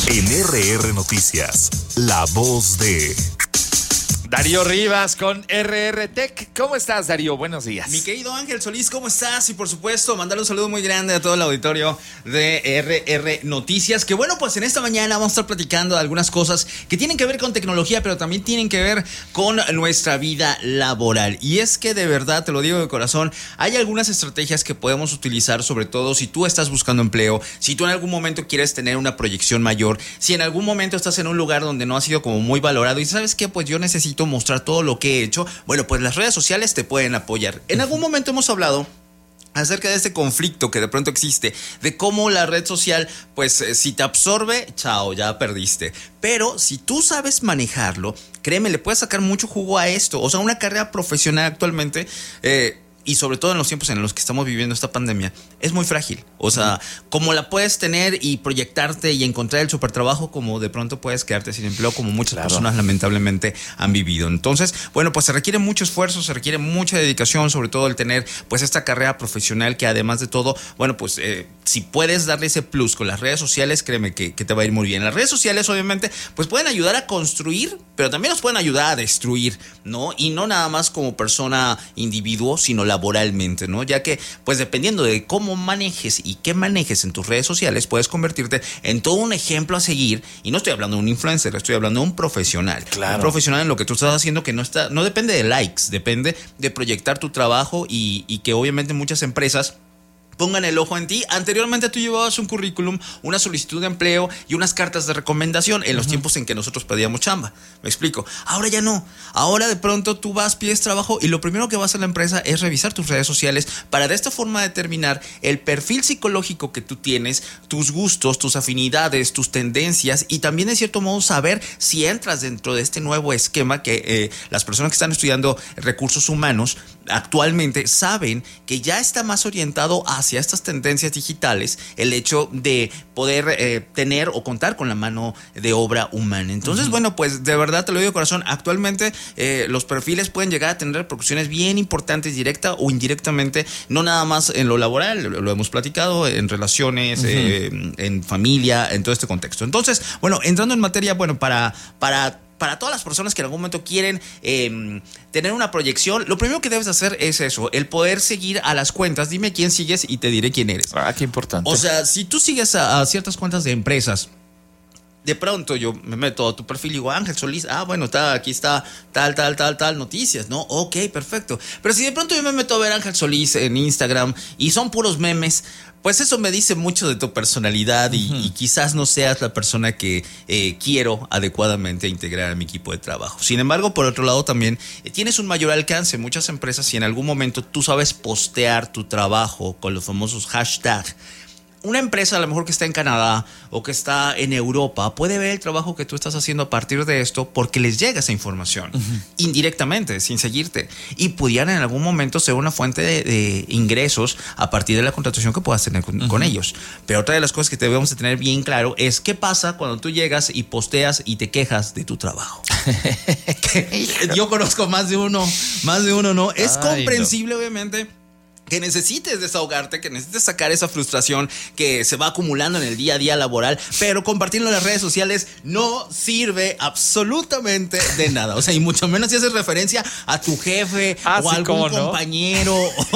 En RR Noticias, la voz de Darío Rivas con RR Tech. ¿Cómo estás, Darío? Buenos días. Mi querido Ángel Solís, ¿cómo estás? Y por supuesto, mandarle un saludo muy grande a todo el auditorio de RR Noticias. Que bueno, pues en esta mañana vamos a estar platicando de algunas cosas que tienen que ver con tecnología, pero también tienen que ver con nuestra vida laboral. Y es que de verdad, te lo digo de corazón, hay algunas estrategias que podemos utilizar, sobre todo si tú estás buscando empleo, si tú en algún momento quieres tener una proyección mayor, si en algún momento estás en un lugar donde no has sido como muy valorado y sabes que pues yo necesito mostrar todo lo que he hecho, bueno, pues las redes sociales te pueden apoyar. En algún momento hemos hablado acerca de este conflicto que de pronto existe, de cómo la red social, pues si te absorbe, chao, ya perdiste. Pero si tú sabes manejarlo, créeme, le puedes sacar mucho jugo a esto. O sea, una carrera profesional actualmente, y sobre todo en los tiempos en los que estamos viviendo esta pandemia, es muy frágil. O sea, como la puedes tener y proyectarte y encontrar el supertrabajo, como de pronto puedes quedarte sin empleo, como muchas personas lamentablemente han vivido. Entonces, bueno, pues se requiere mucho esfuerzo, se requiere mucha dedicación, sobre todo el tener pues esta carrera profesional que además de todo, bueno, pues si puedes darle ese plus con las redes sociales, créeme que te va a ir muy bien. Las redes sociales obviamente pues pueden ayudar a construir, pero también nos pueden ayudar a destruir, ¿no? Y no nada más como persona individuo, sino laboralmente, ¿no? Ya que, pues dependiendo de cómo manejes y qué manejes en tus redes sociales, puedes convertirte en todo un ejemplo a seguir. Y no estoy hablando de un influencer, estoy hablando de un profesional. Claro. Un profesional en lo que tú estás haciendo que no depende de likes, depende de proyectar tu trabajo y que obviamente muchas empresas pongan el ojo en ti. Anteriormente tú llevabas un currículum, una solicitud de empleo y unas cartas de recomendación en los tiempos en que nosotros pedíamos chamba. Me explico. Ahora ya no. Ahora de pronto tú vas, pides trabajo y lo primero que va a hacer la empresa es revisar tus redes sociales para de esta forma determinar el perfil psicológico que tú tienes, tus gustos, tus afinidades, tus tendencias y también de cierto modo saber si entras dentro de este nuevo esquema que las personas que están estudiando recursos humanos actualmente saben que ya está más orientado hacia estas tendencias digitales, el hecho de poder tener o contar con la mano de obra humana. Entonces, bueno, pues de verdad te lo digo de corazón, actualmente los perfiles pueden llegar a tener repercusiones bien importantes, directa o indirectamente, no nada más en lo laboral, lo hemos platicado, en relaciones, en familia, en todo este contexto. Entonces, bueno, entrando en materia, bueno, para todas las personas que en algún momento quieren tener una proyección, lo primero que debes hacer es eso, el poder seguir a las cuentas. Dime quién sigues y te diré quién eres. Ah, qué importante. O sea, si tú sigues a ciertas cuentas de empresas, de pronto yo me meto a tu perfil y digo, Ángel Solís, bueno, aquí está tal noticias, ¿no? Ok, perfecto. Pero si de pronto yo me meto a ver Ángel Solís en Instagram y son puros memes, pues eso me dice mucho de tu personalidad y quizás no seas la persona que quiero adecuadamente integrar a mi equipo de trabajo. Sin embargo, por otro lado también tienes un mayor alcance. Muchas empresas, si en algún momento tú sabes postear tu trabajo con los famosos hashtags, una empresa a lo mejor que está en Canadá o que está en Europa puede ver el trabajo que tú estás haciendo a partir de esto porque les llega esa información indirectamente, sin seguirte, y pudieran en algún momento ser una fuente de ingresos a partir de la contratación que puedas tener con ellos. Pero otra de las cosas que debemos de tener bien claro es qué pasa cuando tú llegas y posteas y te quejas de tu trabajo. Yo conozco más de uno, ¿no? Es comprensible, obviamente, que necesites desahogarte, que necesites sacar esa frustración que se va acumulando en el día a día laboral, pero compartirlo en las redes sociales no sirve absolutamente de nada. O sea, y mucho menos si haces referencia a tu jefe o a algún compañero.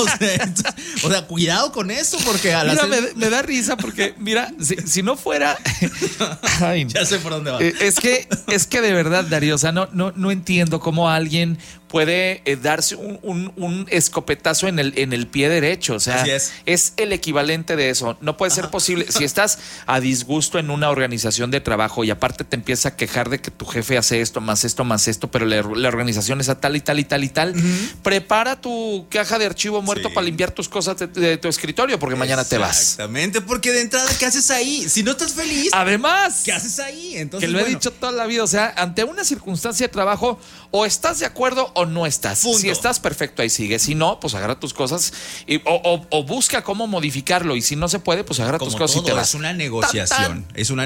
O sea, cuidado con eso, porque a la me da risa porque, mira, si no fuera... Ay, ya sé por dónde va. Es que de verdad, Darío, o sea, no entiendo cómo alguien puede darse un escopetazo en el pie derecho. O sea, es el equivalente de eso. No puede ser posible. Si estás a disgusto en una organización de trabajo y aparte te empieza a quejar de que tu jefe hace esto, pero la organización es a tal y tal, prepara tu caja de archivo muerto para limpiar tus cosas de tu escritorio, porque mañana te vas. Exactamente, porque de entrada, ¿qué haces ahí? Si no estás feliz, además, ¿qué haces ahí? Entonces, que lo he dicho toda la vida. O sea, ante una circunstancia de trabajo, o estás de acuerdo o no estás. Punto. Si estás, perfecto, ahí sigue. Si no, pues agarra tus cosas O busca cómo modificarlo, y si no se puede, pues agarra tus cosas y te vas. Es una negociación,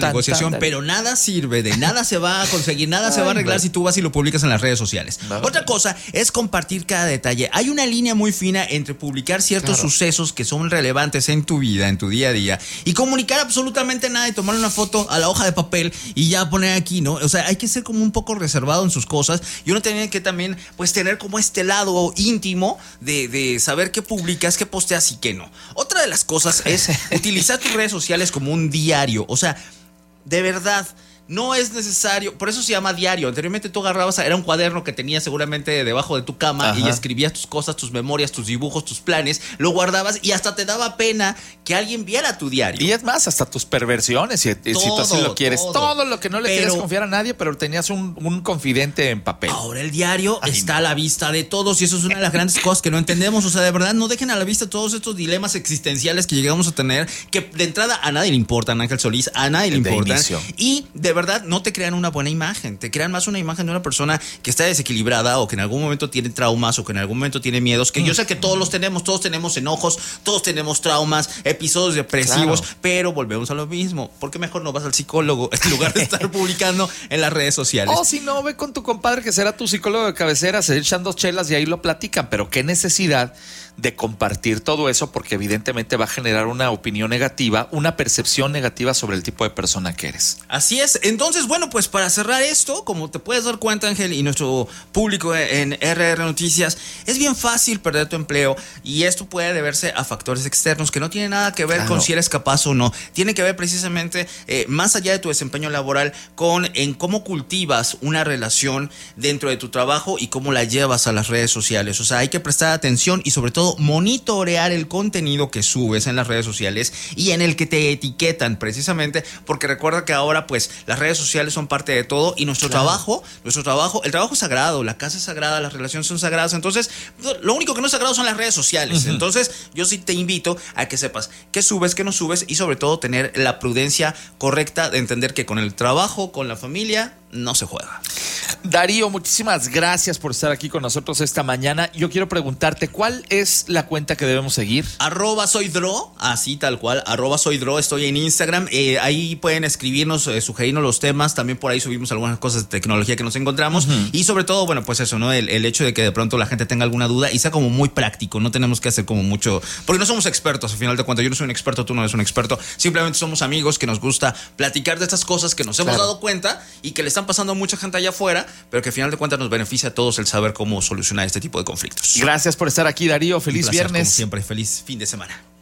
pero nada sirve, de nada se va a conseguir, nada se va a arreglar si tú vas y lo publicas en las redes sociales. Otra cosa es compartir cada detalle. Hay una línea muy fina entre publicar ciertos sucesos que son relevantes en tu vida, en tu día a día, y comunicar absolutamente nada y tomar una foto a la hoja de papel y ya poner aquí, ¿no? O sea, hay que ser como un poco reservado en sus cosas, y uno tiene que también pues tener como este lado íntimo de saber qué publicas, qué posteas y qué no. Otra de las cosas es utilizar tus redes sociales como un diario. O sea, de verdad, no es necesario, por eso se llama diario. Anteriormente tú agarrabas, era un cuaderno que tenías seguramente debajo de tu cama, y escribías tus cosas, tus memorias, tus dibujos, tus planes, lo guardabas y hasta te daba pena que alguien viera tu diario. Y es más, hasta tus perversiones, si tú así lo quieres. Todo lo que no le querías confiar a nadie, pero tenías un confidente en papel. Ahora el diario está a la vista de todos, y eso es una de las grandes cosas que no entendemos. O sea, de verdad, no dejen a la vista todos estos dilemas existenciales que llegamos a tener, que de entrada a nadie le importan, Ángel Solís, a nadie le importan. Y de verdad no te crean una buena imagen, te crean más una imagen de una persona que está desequilibrada, o que en algún momento tiene traumas, o que en algún momento tiene miedos, que yo sé que todos tenemos enojos, todos tenemos traumas, episodios depresivos, pero volvemos a lo mismo. ¿Por qué mejor no vas al psicólogo en lugar de estar publicando en las redes sociales? O si no, ve con tu compadre que será tu psicólogo de cabecera, se echan 2 chelas y ahí lo platican, pero qué necesidad de compartir todo eso, porque evidentemente va a generar una opinión negativa, una percepción negativa sobre el tipo de persona que eres. Así es. Entonces, bueno, pues para cerrar esto, como te puedes dar cuenta, Ángel, y nuestro público en RR Noticias, es bien fácil perder tu empleo, y esto puede deberse a factores externos que no tienen nada que ver con si eres capaz o no. Tiene que ver precisamente, más allá de tu desempeño laboral, en cómo cultivas una relación dentro de tu trabajo y cómo la llevas a las redes sociales. O sea, hay que prestar atención y sobre todo monitorear el contenido que subes en las redes sociales y en el que te etiquetan, precisamente porque recuerda que ahora pues las redes sociales son parte de todo, y nuestro trabajo, el trabajo es sagrado, la casa es sagrada, las relaciones son sagradas. Entonces lo único que no es sagrado son las redes sociales. Entonces yo sí te invito a que sepas qué subes, qué no subes, y sobre todo tener la prudencia correcta de entender que con el trabajo, con la familia, no se juega. Darío, muchísimas gracias por estar aquí con nosotros esta mañana. Yo quiero preguntarte, ¿cuál es la cuenta que debemos seguir? @soydro, así tal cual, @soydro, estoy en Instagram. Ahí pueden escribirnos, sugerirnos los temas. También por ahí subimos algunas cosas de tecnología que nos encontramos. Y sobre todo, bueno, pues eso, ¿no? El hecho de que de pronto la gente tenga alguna duda y sea como muy práctico. No tenemos que hacer como mucho, porque no somos expertos, al final de cuentas. Yo no soy un experto, tú no eres un experto. Simplemente somos amigos que nos gusta platicar de estas cosas que nos hemos dado cuenta y que le están pasando a mucha gente allá afuera, pero que al final de cuentas nos beneficia a todos el saber cómo solucionar este tipo de conflictos. Gracias por estar aquí, Darío. Feliz viernes. Como siempre, feliz fin de semana.